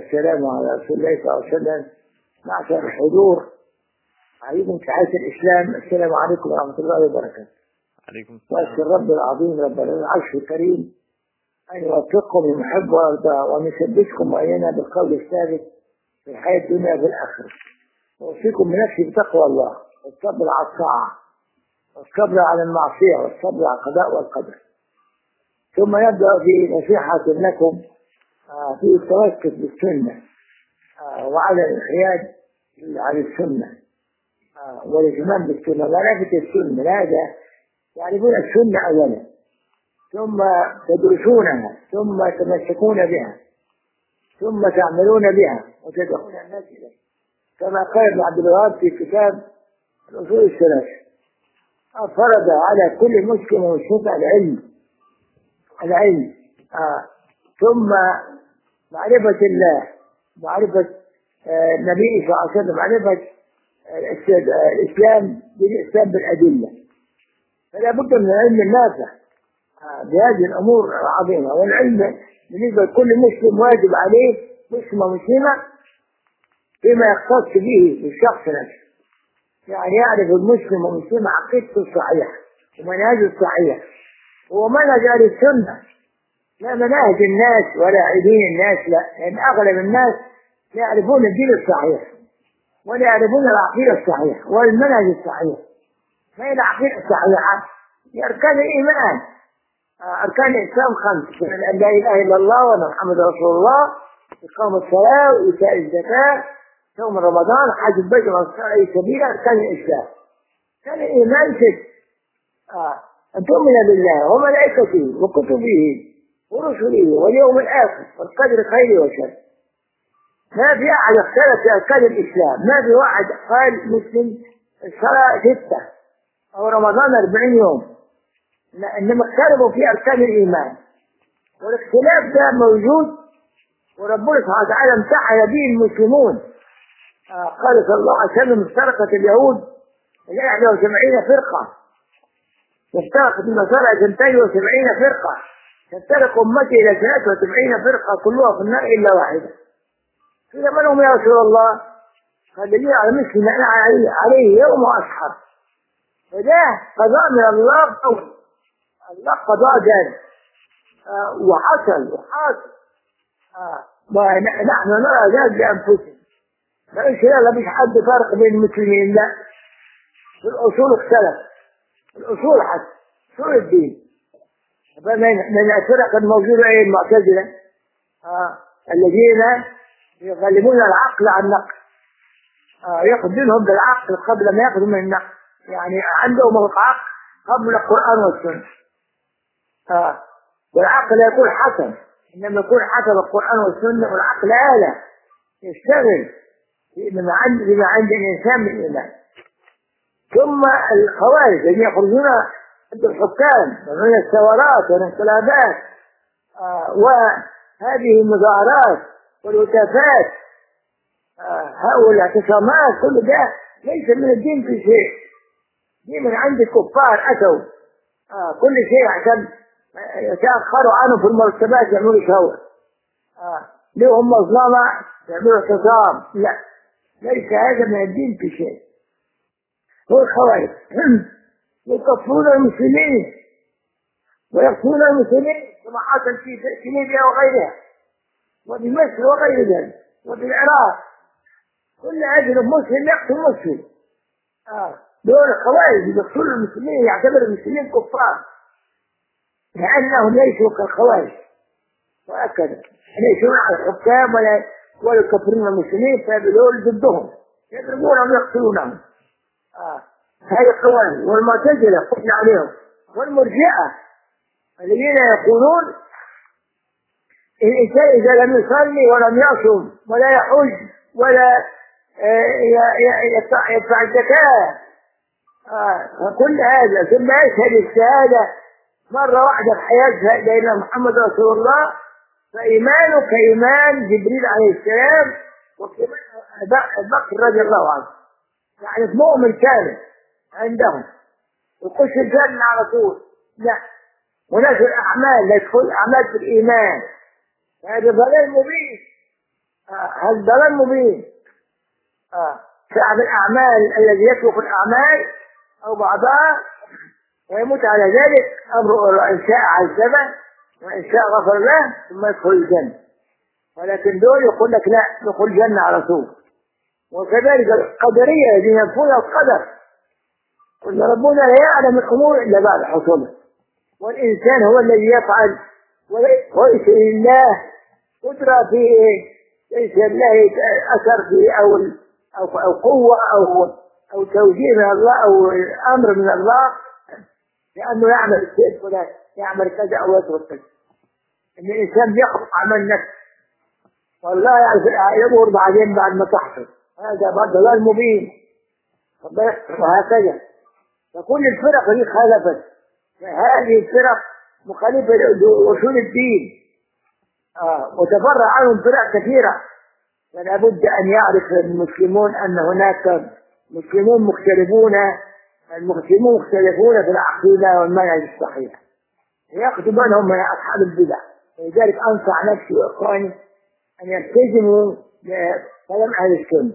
والسلام على رسول الله صلى الله عليه وسلم. معشر الحضور، عليكم تحية الإسلام، السلام عليكم ورحمة الله وبركاته. عليكم السلام. وأسأل رب العظيم رب العرش الكريم أن يوفقكم لمحب وأرضاه، وأن يثبتكم وإيانا بالقول الثابت في الحياة الدنيا بالآخرة. وأوصيكم بنفسي بتقوى الله والصبر على الطاعة والصبر على المعصية والصبر على القضاء والقدر. ثم يبدأ في نصيحة لكم في التوسط بالسنة وعلى الانقياد على السنة والاهتمام بالسنة ومعرفة السنة. هذا يعرفون السنة أولا، ثم تدرسونها، ثم تمسكون بها، ثم تعملون بها وتدعون الناس إليه، كما قال ابن عبد الوهاب في كتاب الأصول الثلاثة: فرض على كل مسلم ومسلمة العلم ثم معرفة الله، معرفة النبي صلى الله عليه وسلم، معرفة الإسلام بالأدلة. فلا بد من العلم النافع بهذه الأمور العظيمة. والعلم بالنسبة لكل مسلم واجب عليه، مسلم ومسلمة، فيما يختص به الشخص نفسه، يعني يعرف المسلم والمسلمة عقيدته الصحيحة ومنهجه الصحيح ومنهج أهل السنة، لا مناهج الناس ولا عيدين الناس، لا، لأن أغلب الناس لا يعرفون الدين الصحيح ولا يعرفون العقيدة الصحيحة والمنهج الصحيح. ما هي العقيدة الصحيحة؟ هي أركان الإيمان، أركان الإسلام 5: أن لا إله إلا الله وأن محمد رسول الله، إقام الصلاة وإيتاء الزكاة، صوم رمضان، حج البيت والسعي سبيل. أركان الإسلام. كان الإيمان 6: أن تؤمن بالله وملائكته وكتبه ورسله واليوم الآخر والقدر خيره وشره. ما في أحد اختلف في أركان الإسلام، ما في واحد قال مسلم الصلاة 6 أو رمضان 40 يوم، إنما اختلفوا في أركان الإيمان. والاختلاف ده موجود، وربنا سبحانه وتعالى امتحن به المسلمون. قال صلى الله عليه وسلم: افترقت اليهود إلى 71 فرقة، وافترقت النصارى 72 فرقة، تفترق أمتي إلى 73 فرقة كلها في النار إلا واحدة. قيل: من هم يا رسول الله؟ قال: لي على مثل ما أنا عليه يوم وأسحر. فده قضاء من الله قوي، الله قضاء ذلك وحصل. ونحن نرى ذلك بأنفسنا. لا مش حد فرق بين المسلمين، لا، في الأصول اختلف، الأصول حتى أصول الدين. من الفرق الموجودة المعتزلة الذين يغلبون العقل عن النقل، يأخذ منهم بالعقل قبل ما يأخذ من النقل، يعني عندهم العقل قبل القرآن والسنة. والعقل يكون حسن، إنما يكون حسب القرآن والسنة، والعقل آلة يشتغل بما عند الإنسان من الإيمان. ثم الخوارج الذين يخرجون ضد الحكام ومن الثورات والانقلابات وهذه المظاهرات والهتافات والاعتصامات، كل ده ليس من الدين في شيء، دي من عند الكفار. أتوا كل شيء عشان يتأخروا عنه في المرتبات يعملوا ثورة، لهم مظلمة يعملوا اعتصام. لا، ليس هذا من الدين في شيء. هو الخوارج يكفرون المسلمين ويقتلون المسلمين كما حصل في ليبيا وغيرها وفي مصر وغير ذلك وفي العراق. كل أجل مسلم يقتل مسلم. دول الخوارج يقتلون المسلمين، يعتبر المسلمين كفار لأنهم ليسوا كالخوارج، وهكذا ليسوا على الحكام ولا يكفرون المسلمين، فدول ضدهم يضربونهم ويقتلونهم. هذه الخوارج. والمعتزلة قلنا عليهم، والمرجئة الذين يقولون الإنسان إذا لم يصلي ولم يصم ولا يحج ولا يدفع الزكاة كل هذا ثم يشهد الشهادة مرة واحدة في حياته بأن محمد رسول الله، فإيمانه كإيمان جبريل عليه السلام وكمان بكر رضي الله عنه، يعني مؤمن كامل عندهم يخش الجنة على طول. لا، وناس الأعمال لا يدخل أعمال في الإيمان، هذا ضلال مبين. هذا ضلال مبين. شعب الأعمال الذي يترك الأعمال أو بعضها ويموت على ذلك أمره إن شاء عذبه وإن شاء غفر له ثم يدخل الجنة. ولكن دول يقول لك لا دخل الجنة على طول. وكذلك القدرية الذين ينفون القدر، قل ربنا لا يعلم الأمور إلا بعد حصولها، والإنسان هو الذي يفعل وليس لله قدرة فيه، ليس لله أثر فيه أو قوة أو توجيه من الله أو أمر من الله لأنه يعمل الشيء فلان، يعمل كذا أو يترك كذا. إن الإنسان يخلق عمل نفسه والله يظهر بعدين بعد ما تحصل، هذا ضلال مبين. وهكذا فكل الفرق دي خالفت، هذه الفرق مخالفة لأصول الدين وتفرع عنهم فرق كثيرة. فلا بد أن يعرف المسلمون أن هناك مسلمون مختلفون، المسلمون مختلفون في العقيدة والمنهج الصحيح، يأخذوا منهم من أصحاب البدع. ولذلك أنصح نفسي وإخواني أن يلتزموا بكلام أهل السنة.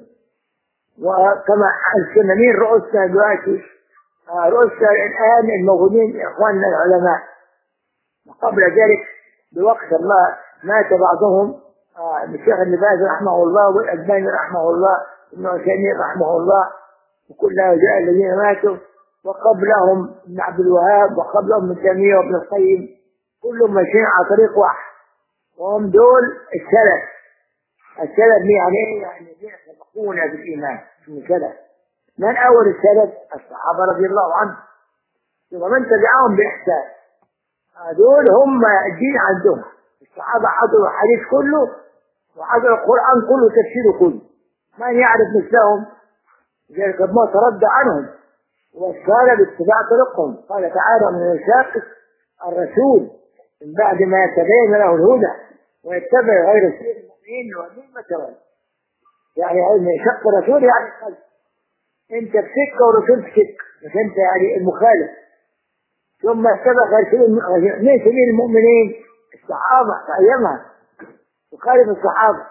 وكما السنة مين رؤوسنا دلوقتي؟ رؤوسنا الآن الموجودين إخواننا العلماء. وقبل ذلك بوقت الله مات بعضهم، الشيخ ابن باز رحمه الله والألباني رحمه الله ابن عثيمين رحمه الله وكل هؤلاء الذين ماتوا، وقبلهم ابن عبد الوهاب وقبلهم ابن تيمية وابن القيم، كلهم ماشيين على طريق واحد وهم دول السلف. السلف يعني ايه؟ يعني سبقونا بالإيمان. من سلف من أول السلف؟ الصحابة رضي الله عنهم ومن تبعهم بإحسان. دول هم الدين عندهم. الصحابة حضروا الحديث كله وحضروا القرآن كله تفسيره كله، من يعرف مثلهم لذلك ما ترد عنهم والسالة باتباع طريقهم. قال تعالى من يشاقق الرسول من بعد ما يتبين له الهدى ويتبع غير سبيل المؤمنين يوليه ما تولى. يعني من يشق الرسول يعني الخلف، انت في سكه والرسول في سكه، مش انت يعني المخالف. ثم اتبع غير سبيل المؤمنين الصحابه في ايامها وخالف الصحابه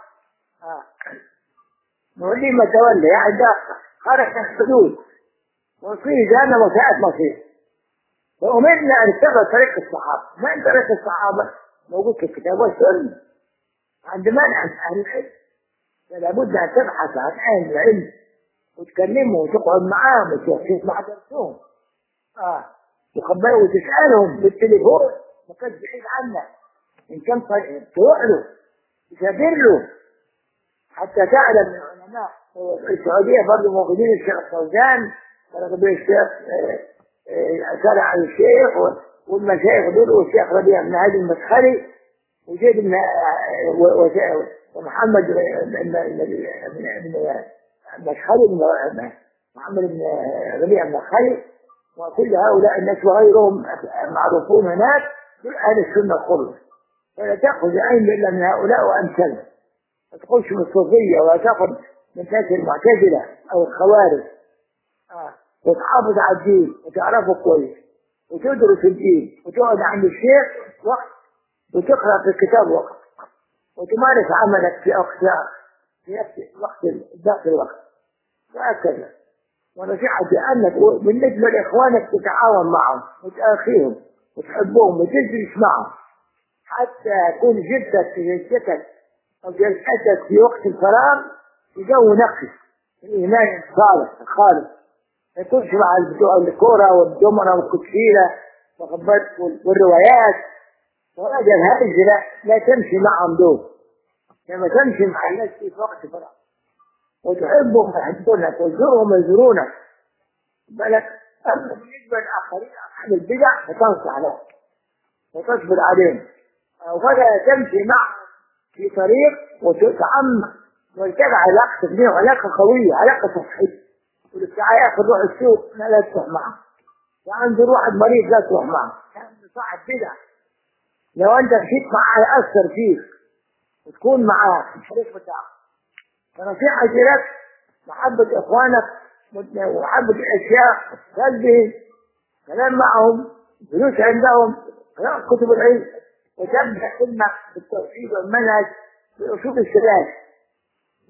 يوليه ما تولى، يعني ده خرج الحدود وفيه جهنم وساءت مصير. فأمرنا أن نتبع طريق الصحابة. ما طريق الصحابة موجود في الكتاب والسنة عند منع أهل العلم. فلا بد أن تبحث عن أهل العلم وتكلمهم وتقعد معاهم وتشوف مع درسهم وتسألهم بالتليفون ما كانش بعيد عنك، إن كان تروح له تسافر له حتى تعلم من العلماء. السعودية برضه موجودين الشيخ فوزان الشيخ شرع على الشيخ والمشايخ دول والشيخ ربيع بن هادي المدخلي وزيد بن ومحمد بن مدخلي محمد بن ربيع بن مدخلي وكل هؤلاء الناس وغيرهم معروفون هناك دول أهل السنة الخلص. فلا تأخذ علم إلا من هؤلاء وأمثالهم، ما تقولش من الصوفية ولا تأخذ من ناس المعتزلة أو الخوارج. وتحافظ على الدين وتعرفه كويس وتدرس الدين وتقعد عند الشيخ وقت وتقرأ في الكتاب وقت وتمارس عملك في وقت ذات الوقت وهكذا. ونصيحتي أنك بالنسبة لإخوانك تتعاون معهم وتأخيهم وتحبهم وتجلس معهم حتى يكون جدك في جلستك أو جلستك في وقت الفراغ في جو نقي الإيمان الصالح الخالص. ما يكونش مع بتوع الكورة والدمرة والكوتشينة والروايات وهذا الهرج. لا تمشي معهم دول، لما تمشي مع الناس في وقت فراغ وتحبهم ويحبونك وتزورهم ويزورونك بالك. أما بالنسبة للآخرين أصحاب البدع فتنصح لهم وتصبر عليهم ولا تمشي معهم في طريق وتتعمق وتجعل علاقتك بهم علاقة قوية علاقة صحية. والساعة ياخذ روح السوق لا تروح معه، وعنده واحد مريض لا تروح معه، يعني صاحب بدع. لو انت مشيت معاه يأثر فيك وتكون معاه في الشريك بتاعك. فنصيحتي لك محبة اخوانك ومحبة الاشياء تلبي كلام معهم دروس عندهم قراءة كتب العلم وتبدأ علمك بالتوحيد والمنهج بأسلوب السلام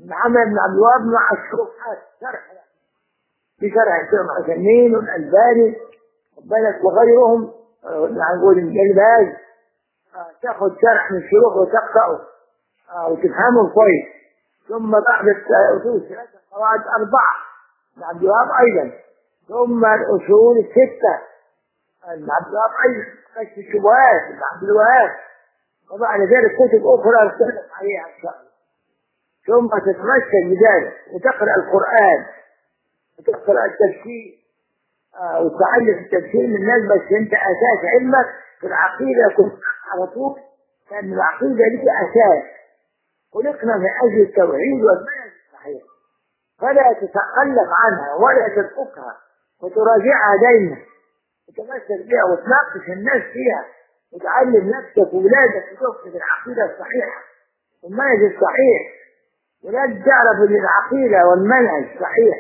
محمد بن عبد الوهاب مع الشروحات شرح، في شرح الشيخ عثيمين والألباني بالك وغيرهم، نقول ابن باز، تاخذ شرح من الشروح وتقرأه وتفهمه كويس. ثم بعد الأصول الثلاثة قواعد أربعة ابن عبد الوهاب أيضا، ثم الأصول الستة ابن عبد الوهاب أيضا، كشف الشبهات ابن عبد الوهاب، وبعد ذلك كتب أخرى نتكلم عليها إن شاء الله. ثم تتمثل بذلك وتقرأ القرآن وتقرأ التفسير وتعلم التفسير من الناس، بس أنت أساس علمك في العقيدة كنت على طول، لأن العقيدة لها أساس، خلقنا من أجل التوحيد والمنهج الصحيح، فلا تتخلف عنها ولا تتركها وتراجعها دائما وتمثل بها وتناقش الناس فيها وتعلم نفسك وولادك في العقيدة الصحيحة والمنهج الصحيح، ولازم تعرف ان العقيدة والمنهج صحيح.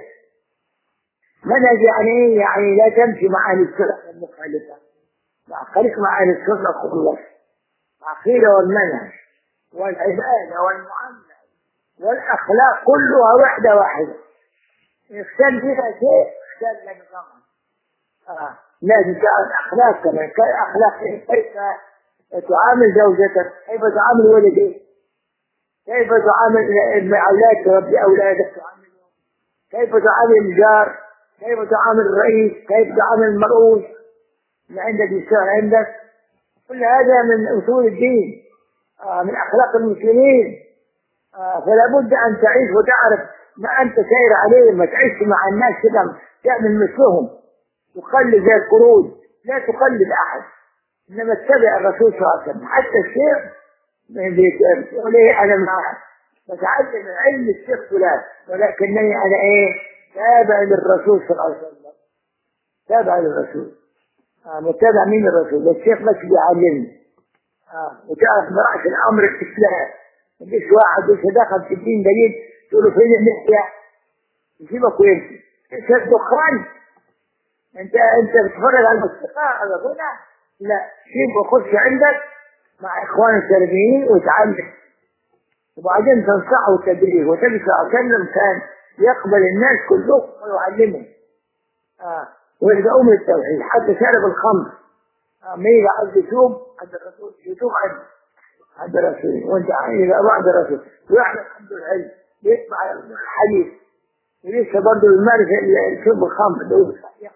منهج يعني ايه؟ يعني لا تمشي مع اهل السنة المخالفة، لا خليك مع اهل السنة خلص. العقيدة والمنهج والعبادة والمعاملة والاخلاق كلها وحدة واحدة، يختل فيها شيء اختل لك طبعا. لازم تعرف اخلاق كمان، اخلاق كيف تعامل زوجتك، كيف تعامل ولدك، كيف تعامل أولادك، تربي أولادك تعاملهم، كيف تعامل الجار، كيف تعامل الرئيس، كيف تعامل المرؤوس اللي عندك يشتغل عندك. كل هذا من أصول الدين، من أخلاق المسلمين. فلا بد أن تعيش وتعرف ما أنت سير عليه، ما تعيش مع الناس كده تعمل مثلهم تقلد زي القرود، لا تقلد أحد، إنما اتبع الرسول صلى الله عليه وسلم. حتى الشيخ يقول ايه انا معه بتعلم علم الشيخ فلان، ولكنني انا ايه؟ تابع للرسول صلى الله عليه وسلم، تابع للرسول. متابع مين؟ الرسول. الشيخ بس بيعلمني. وتعرف براءة الامر الاسلام، مفيش واحد دخل في الدين دليل تقول له فين اللحية يسيبك ويمشي. ايش الدخان؟ انت بتتفرج على الموسيقى على غنى؟ لا، سيب وخش عندك مع اخوان السلفيين وتعلم، وبعدين تنصحه التدريب وتبقى اكلم كان يقبل الناس كلهم ويعلمهم ويبداوا من التوحيد. حتى شارب الخمر ما يجي عايز يتوب عند الرسول، يتوب عند الرسول، وانت يبقى بعد الرسول ويحمل عنده العلم، يسمع الحديث، ولسه برضه المارس شرب الخمر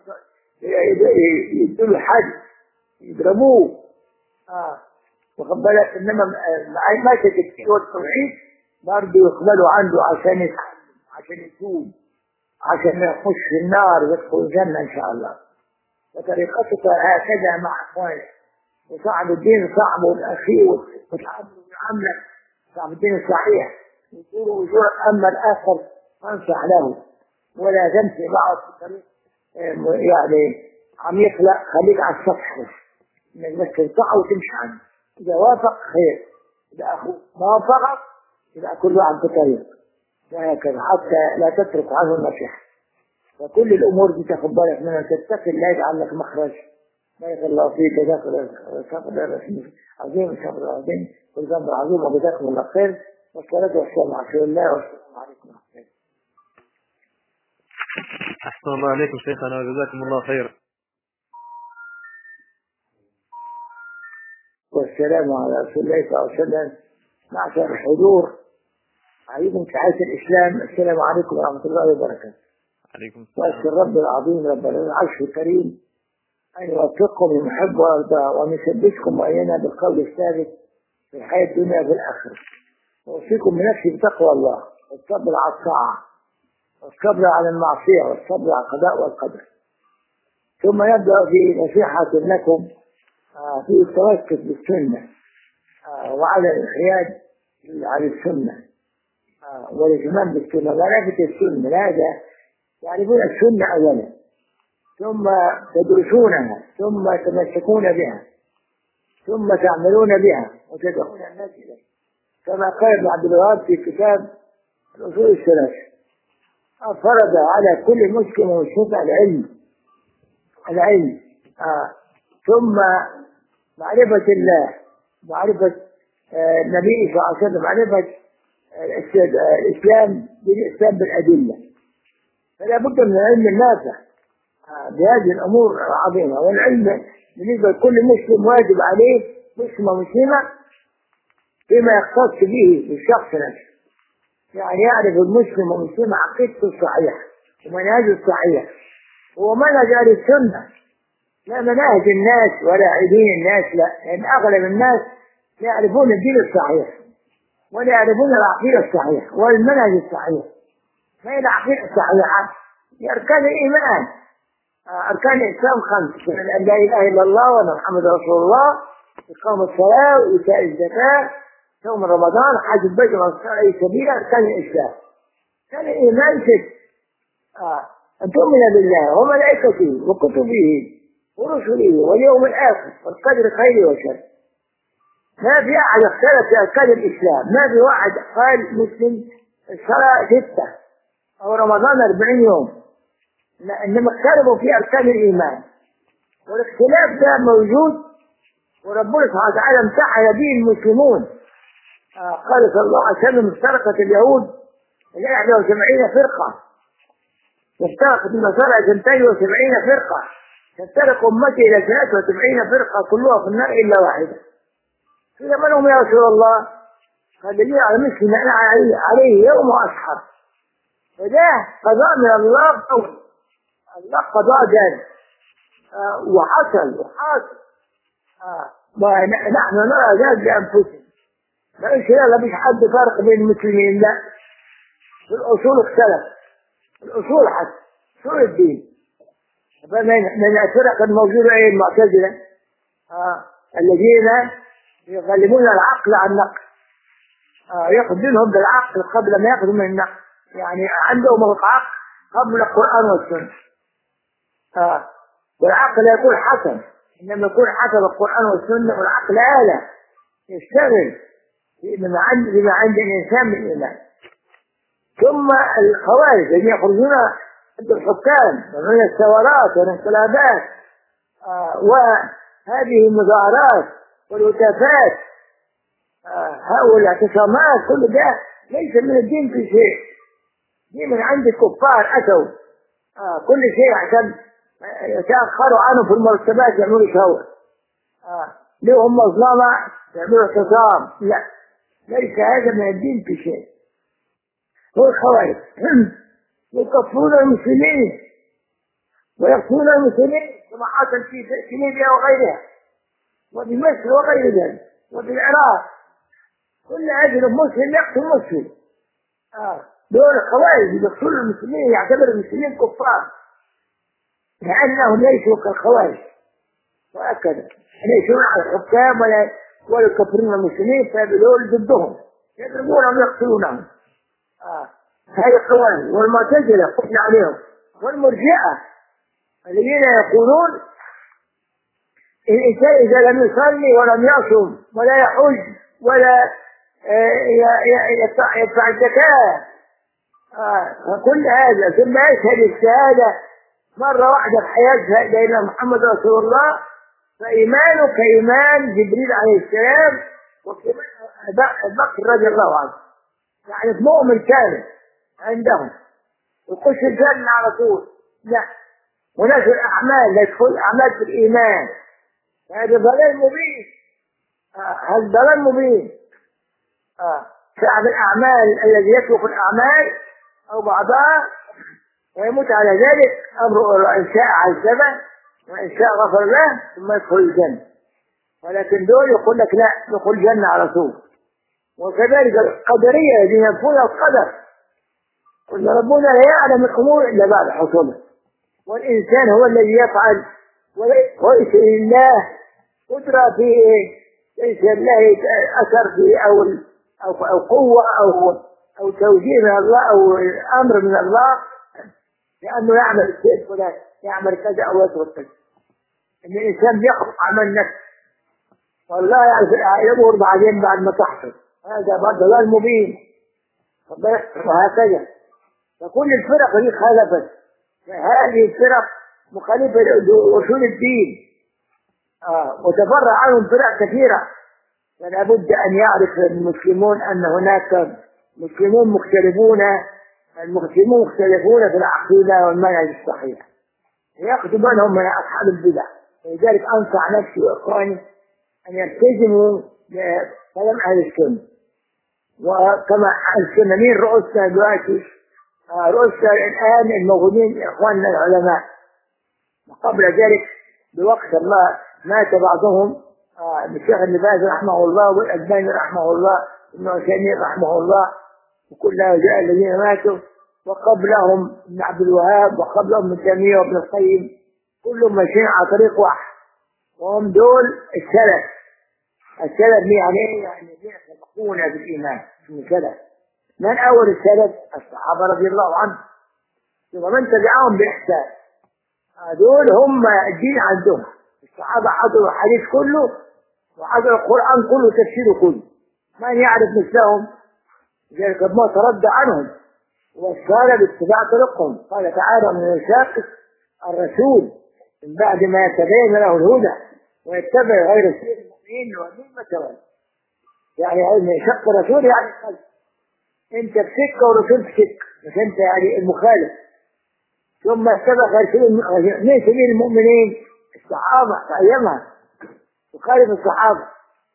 يدوا له حد يضربوه. واخد بالك؟ انما ماسك الدين والتوحيد برضه يقبلوا عنده عشان يتعلم، عشان يتوب، عشان يخش في النار ويدخل الجنه ان شاء الله. وطريقتك هكذا مع اخوانك، وصاحب الدين صاحبه الاخير وتعامله معامله صاحب الدين الصحيح، وجوع اما الاخر فانصح له ولا تمشي بعض في طريق يعني عميق، لا خليك على السطح بس، انك بس تنصحه وتمشي عنه. إذا وافق خير، إذا أخوه ما وافق يبقى كل واحد بطريق، وهكذا حتى لا تترك عنه النصيحة. فكل الأمور دي تاخد بالك منها، تتقي الله يجعل لك مخرج. بارك الله فيك، جزاك الله صبر عظيم، صبر عظيم، والذنب عظيم، وجزاكم الله خير، والصلاة والسلام على رسول الله، والسلام عليكم ورحمة الله. أحسن الله عليكم شيخنا وجزاكم الله خيرا. والسلام على رسول الله صلى الله عليه وسلم. معشر الحضور، عليكم تحية الإسلام، السلام عليكم ورحمة الله وبركاته. عليكم السلام. وأسأل رب العظيم رب العرش الكريم أن يوفقكم للمحب ويرضاه، وأن يثبتكم وإيانا بالقول الثابت في الحياة الدنيا في الآخرة. وأوصيكم بنفسي بتقوى الله والصبر على الطاعة والصبر على المعصية والصبر على القضاء والقدر. ثم يبدأ في نصيحة لكم في التوسط بالسنة وعلى الانقياد على السنة والاهتمام بالسنة ومعرفة السنة. هذا يعرفون السنة أولا، ثم تدرسونها، ثم تمسكون بها، ثم تعملون بها وتدعون الناس إليه، كما قال ابن عبد الوهاب في كتاب الأصول الثلاث: فرض على كل مسلم ومسلمة العلم ثم معرفة الله، معرفة النبي صلى الله عليه وسلم، معرفة الإسلام بالأدلة. فلا بد من العلم النافع بهذه الأمور العظيمة. والعلم بالنسبة لكل مسلم واجب عليه مسلم ومسلمة فيما يختص به بالشخص نفسه، يعني يعرف المسلم والمسلمة عقيدته الصحيحة ومنهجه الصحيح. هو منهج أهل السنة، لا مناهج الناس ولا دين الناس، لا، لأن أغلب الناس لا يعرفون الدين الصحيح ولا يعرفون العقيدة الصحيحة والمنهج الصحيح. ما هي العقيدة الصحيحة؟ هي أركان الإيمان. أركان الإسلام 5: أن لا إله إلا الله وأن محمد رسول الله، إقام الصلاة وإيتاء الزكاة، صوم رمضان، حج البيت والصلاة أي سبيل. أركان الإسلام. كان الإيمان 6: أن تؤمن بالله وملائكته وكتبه ورسله واليوم الآخر والقدر خيره وشره. ما في أحد اختلف في أركان الإسلام، ما في واحد قال مسلم الصلاة 6 أو رمضان 40 يوم، لا، إنما اختلفوا في أركان الإيمان. والاختلاف ده موجود، وربنا سبحانه وتعالى امتحن به المسلمون. قال صلى الله عليه وسلم: افترقت اليهود إلى 71 فرقة، وافترقت النصارى 72 فرقة، تفترق أمتي إلى 73 فرقة كلها في النار إلا واحدة. قيل: من هم يا رسول الله؟ قال: لي على مثل ما أنا عليه يوم وأصحاب. فده قضاء من الله قوي، الله قضاء جاد وحصل وحاصل. نحن نرى ذلك بأنفسنا، لا مش حد فرق بين المسلمين، لا، في الأصول اختلف، الأصول حتى أصول الدين. فمن الفرق الموجودة المعتزلة الذين يغلبون العقل عن النقل، يأخذونهم بالعقل قبل ما يأخذوا من النقل، يعني عندهم العقل قبل القرآن والسنة. والعقل لا يكون حسن، إنما يكون حسب القرآن والسنة. والعقل آلة يشتغل بما عند الإنسان من الإيمان. ثم الخوارج الذين يخرجون ضد الحكام ومن الثورات والانقلابات وهذه المظاهرات والهتافات، هؤلاء الاعتصامات، كل ده ليس من الدين في شيء، دي من عند الكفار. أتوا كل شيء عشان يتأخروا عنه في المرتبات يعملوا ثورة، لهم مظلمة يعملوا اعتصام، لا، ليس هذا من الدين في شيء. هو الخوارج يكفرون المسلمين ويقتلون المسلمين كما حصل في ليبيا وغيرها وبمصر وغير ذلك وفي العراق. كل أجل مسلم يقتل مسلم. دول الخوارج يقتلون المسلمين، يعتبر المسلمين كفار لأنهم ليسوا كالخوارج، وهكذا ليسوا على الحكام ولا يكفرون المسلمين، فدول ضدهم يضربونهم ويقتلونهم. هذه الخوارج. والمعتزلة قلنا عليهم، والمرجئة الذين يقولون الإنسان إذا لم يصلي ولم يصم ولا يحج ولا يدفع الزكاة كل هذا ثم يشهد الشهادة مرة واحدة في حياته بين محمد رسول الله، فإيمانه كإيمان جبريل عليه السلام وكمان بكر رضي الله عنه، يعني مؤمن كامل عندهم يخش الجنة على طول. لا، هناك الأعمال لا يدخل أعمال في الإيمان، هذا ضلال مبين. هذا ضلال مبين. شعب الأعمال الذي يترك الأعمال أو بعضها ويموت على ذلك أمره، إن شاء عذبه وإن شاء غفر له ثم يدخل الجنة. ولكن دول يقول لك لا، يدخل الجنة على طول. وكذلك القدرية الذين ينفون القدر، قل ربنا لا يعلم الأمور إلا بعد حصولها، والإنسان هو الذي يفعل وليس لله قدرة فيه، ليس لله أثر فيه أو قوة أو توجيه من الله أو أمر من الله لأنه يعمل الشيء فلان، يعمل كذا أو يترك كذا. إن الإنسان بيخلق عمل نفسه والله يظهر بعدين بعد ما تحصل، هذا ضلال مبين. وهكذا فكل الفرق دي خالفت، هذه الفرق مخالفة لأصول الدين وتفرع عنهم فرق كثيرة. فلا بد أن يعرف المسلمون أن هناك المسلمون مختلفون في العقيدة والمنهج الصحيح، يأخذ منهم من أصحاب البدع. ولذلك أنصح نفسي وإخواني أن يلتزموا بكلام أهل السنة. وكما السنة مين رؤوسنا دلوقتي؟ رؤوسنا الآن الموجودين إخواننا العلماء. وقبل ذلك بوقت الله مات بعضهم، الشيخ ابن باز رحمه الله، والألباني رحمه الله، ابن عثيمين رحمه الله، وكل هؤلاء الذين ماتوا، وقبلهم ابن عبد الوهاب، وقبلهم ابن تيمية وابن القيم، كلهم ماشيين على طريق واحد، وهم دول السلف. السلف يعني ايه؟ يعني سبقونا بالإيمان. من سلف من أول السلف؟ الصحابة رضي الله عنهم، ومن تبعهم بإحسان. دول هم الدين عندهم. الصحابة حضروا الحديث كله، وحضروا القرآن كله، تفسيره كله. من يعرف مثلهم؟ لذلك ما ترد عنهم والسارة باتباع طريقهم. قال تعالى: من يشاقق الرسول من بعد ما يتبين له الهدى ويتبع غير سبيل المؤمنين يوليه ما تولى. يعني من يشق الرسول يعني الخلف. انت في سكه والرسول في سكه، مش انت يعني المخالف. ثم اتبع غير من سبيل المؤمنين الصحابه في ايامها، وخالف الصحابه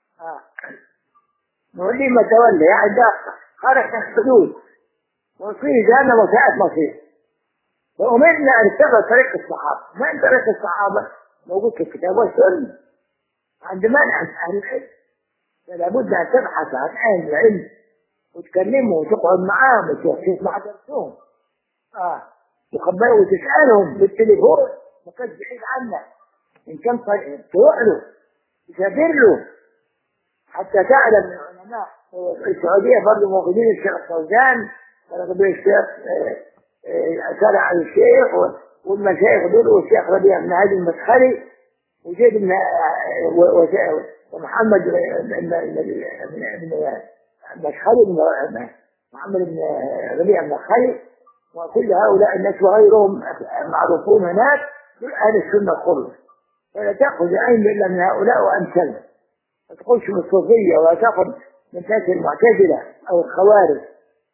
نوليه ما تولى، يعني ده خرج الحدود وصير جهنم وساءت مصير. فأمرنا أن نتبع طريق الصحابة. من طريق الصحابة؟ موجود في الكتاب والسنة عند منهج أهل العلم. فلا بد أن تبحث عن أهل العلم وتكلمهم وتقعد معاهم وتحكي مع درسهم، تقبلوا وتسألهم بالتليفون، ما كانش بعيد عنك. إن كان تروح له تسافر له حتى تعلم من العلماء. السعودية برضه موجودين الشيخ الفوزان، الشيخ شرع الشيخ والمشايخ دول، والشيخ ربيع بن هادي المدخلي، وزيد بن ومحمد المدخلي، محمد بن ربيع بن الخلي، وكل هؤلاء الناس وغيرهم معروفون هناك دول أهل السنة الخلص. فلا تأخذ عين إلا من هؤلاء وأمثالهم. ما تقولش من الصوفية ولا تأخذ من ناس المعتزلة أو الخوارج.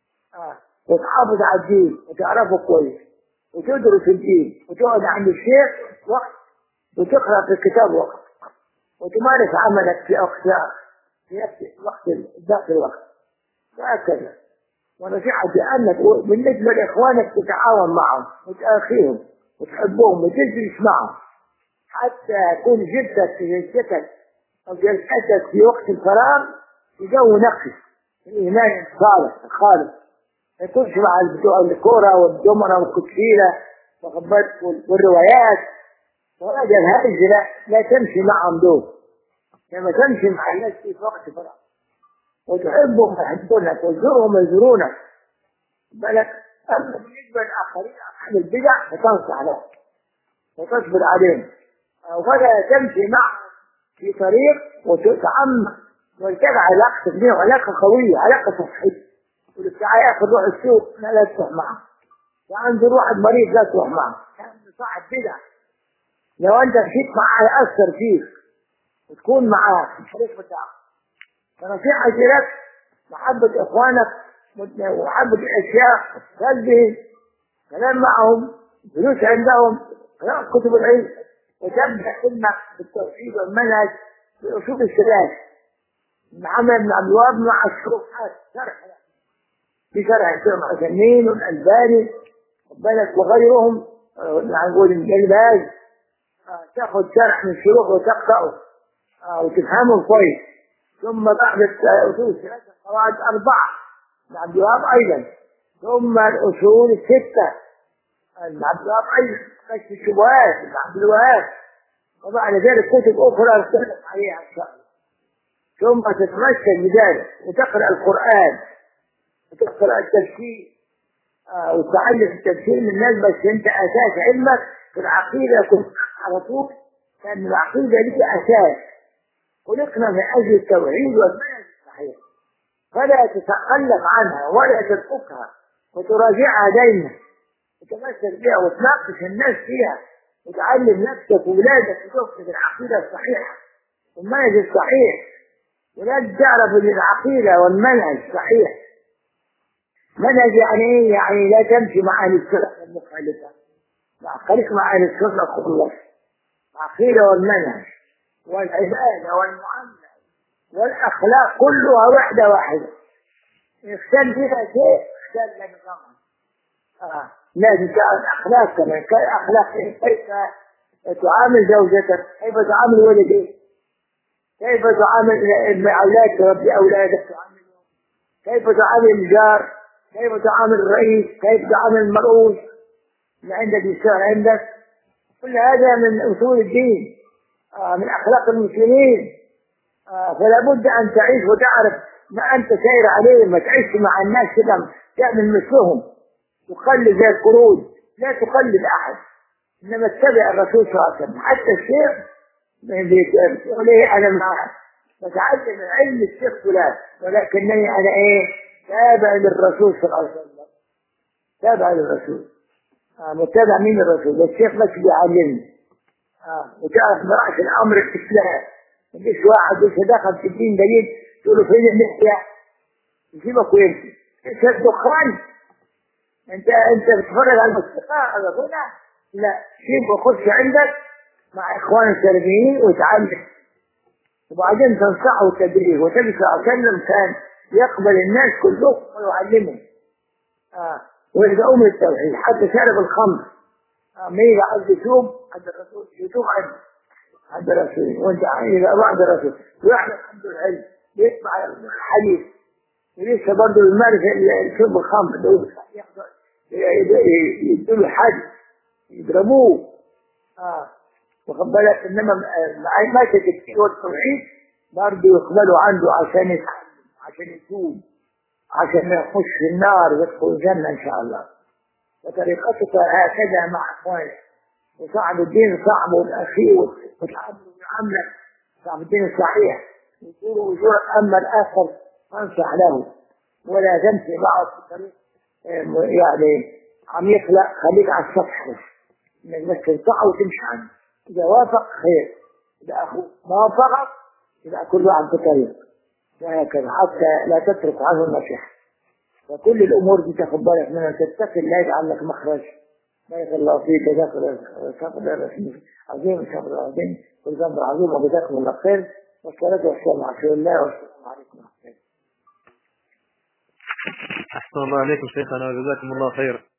وتحافظ على الدين وتعرفه كويس وتدرس الدين وتقعد عند الشيخ وقت وتقرأ في الكتاب وقت وتمارس عملك في أقصى في ذات الوقت. وهكذا. ونصيحتي أنك بالنسبة لإخوانك تتعاون معهم وتأخيهم وتحبهم وتجلس معهم حتى يكون جلستك في جلستك أو جلستك في وقت الفراغ في جو نقي الإيمان الصالح الخالص. ما يكونش مع بتوع الكورة والدمرة والكوتشينة والروايات وهذا الهرج. لا تمشي معهم دول. لما تمشي مع الناس في وقت فراغ وتحبهم ويحبونك وتزورهم ويزورونك بالك. أما بالنسبة للآخرين أصحاب البدع فتنصح لهم وتصبر عليهم، ولا تمشي معهم في طريق وتتعمق وتجعل علاقتك بهم علاقة قوية، علاقة صحية. والابتعاء ياخذ روح السوق لا تروح معه، وعنده واحد مريض لا تروح معه، يعني صاحب بدع. لو انت مشيت معاه يأثر فيك وتكون معاه في الطريق بتاعه. فنصيحتي لك محبة اخوانك ومحبة الاشياء، تلبي كلام معهم، دروس عندهم، قراءة كتب العلم، وتبدأ علمك بالتوحيد والمنهج بأصول السلام. محمد بن عبد الوهاب مع الشروحات شرح بشرح الشيخ عثيمين والألباني وغيرهم، نقول ابن باز، تاخذ شرح من الشروح وتقرأه وتفهمه كويس. ثم بعد الأصول الثلاثة القواعد 4 ابن عبد الوهاب أيضا، ثم الأصول 6 ابن عبد الوهاب أيضا، كشف الشبهات ابن عبد الوهاب، وبعد ذلك كتب أخرى تختلف عليها إن شاء الله. ثم تتمثل بذلك وتقرأ القرآن وتقرأ التفسير وتعلم التفسير من الناس. بس انت اساس علمك في العقيدة كنت على طول، لأن العقيدة لك اساس، خلقنا من اجل التوحيد والمنهج الصحيح. فلا تتخلف عنها ولا تتركها وتراجعها دائما وتمثل بها وتناقش الناس فيها وتعلم نفسك وولادك وتوصل العقيدة الصحيحة والمنهج الصحيح. ولازم تعرف ان العقيدة والمنهج صحيح منهج يعني إيه؟ يعني لا تمشي مع أهل السنة المخالفة، خليك مع أهل السنة خلص. العقيدة والمنهج والعبادة والمعاملة والأخلاق كلها وحدة واحدة. يختل فيها شيء اختل لك طبعا. لازم تعرف أخلاق كمان، أخلاق كيف تعامل زوجتك، كيف تعامل ولدك، كيف تعامل أولادك، تربي أولادك تعاملهم، كيف تعامل الجار، كيف تعامل الرئيس، كيف تعامل المرؤوس اللي عندك يشتغل عندك. كل هذا من أصول الدين، من أخلاق المسلمين. فلا بد أن تعيش وتعرف ما أنت سير عليه، ما تعيش مع الناس كده تعمل مثلهم، تقلد زي القرود، لا تقلد أحد، إنما اتبع الرسول صلى الله عليه وسلم. حتى الشيخ بيقول إيه؟ أنا معه بتعلم علم الشيخ فلان، ولكنني أنا إيه؟ تابع للرسول صلى الله عليه وسلم، تابع للرسول. متابع مين؟ الرسول. الشيخ بس بيعلمني. وتعرف برأس الأمر الإسلام. مفيش واحد دخل في الدين دليل تقول له فين النحية؟ يجيبك ويمشي. ايش الدخان؟ انت بتتفرج على الموسيقى على هنا؟ لا، سيب وخش عندك مع اخوان السلفيين وتعلم، وبعدين تنصحه وتدريه. وتبي صلى الله عليه وسلم كان يقبل الناس كلهم ويعلمهم. ويدعوهم للتوحيد. حتى شارب الخمر ما يجي عايز يتوب عند الرسول، يتوب عند الرسول. وانت إذا بعد الرسول ويعمل عنده العلم، يسمع الحديث، ولسه برضه المارس شرب الخمر يدوا له حد يضربوه. واخد بالك؟ انما مع ماسك الدين والتوحيد برضه يقبلوا عنده عشان يتعلم، عشان يتوب، عشان يخش في النار ويدخل الجنه ان شاء الله. وطريقتك هكذا مع اخوانك. وصعب الدين صعب، والاخير وتعامل معامله صعب الدين الصحيح وجوره وجوه. اما الاخر فانصح له ولا تمشي معه في طريق يعني عميق، لا، خليك على السطح بس، انك بس تنصحه وتمشي عنه. اذا وافق خير، اذا اخوه ما وافق يبقى كل واحد بطريق، وهكذا حتى لا تترك عنه النصيحه. وكل الامور دي تاخد بالك منها، تتقي الله يجعل لك مخرج. بارك الله فيك. جزاك الله عظيم، شكر عظيم، والذنب عظيم، وجزاكم الله خير. والصلاة والسلام على رسول الله، والسلام عليكم ورحمة الله. أحسن الله عليكم شيخنا وجزاكم الله خير.